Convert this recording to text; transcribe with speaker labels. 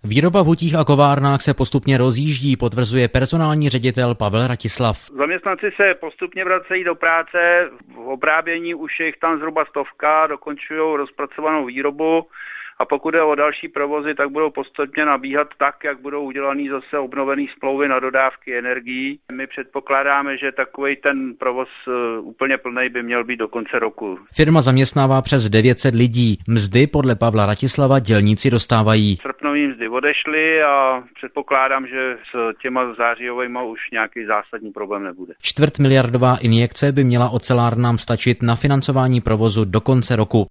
Speaker 1: Výroba v hutích a kovárnách se postupně rozjíždí, potvrzuje personální ředitel Pavel Ratislav.
Speaker 2: Zaměstnanci se postupně vracejí do práce, v obrábění už je jich tam zhruba 100, dokončují rozpracovanou výrobu. A pokud je o další provozy, tak budou postupně nabíhat tak, jak budou udělaný zase obnovený smlouvy na dodávky energií. My předpokládáme, že takový ten provoz úplně plný by měl být do konce roku.
Speaker 1: Firma zaměstnává přes 900 lidí. Mzdy podle Pavla Ratislava dělníci dostávají.
Speaker 2: Srpnový mzdy odešly a předpokládám, že s těma zářijovejma už nějaký zásadní problém nebude.
Speaker 1: 250 miliardová injekce by měla ocelárnám stačit na financování provozu do konce roku.